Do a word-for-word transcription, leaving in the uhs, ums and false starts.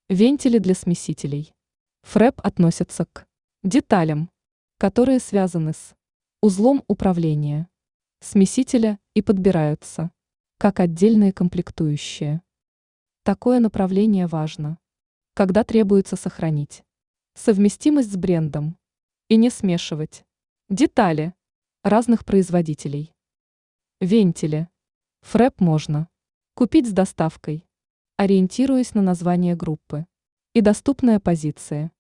Вентили для смесителей. ФРЭП относятся к деталям, которые связаны с узлом управления смесителя и подбираются как отдельные комплектующие. Такое направление важно, когда требуется сохранить совместимость с брендом и не смешивать детали разных производителей. Вентили. ФРЭП можно купить с доставкой, ориентируясь на название группы и доступные позиции.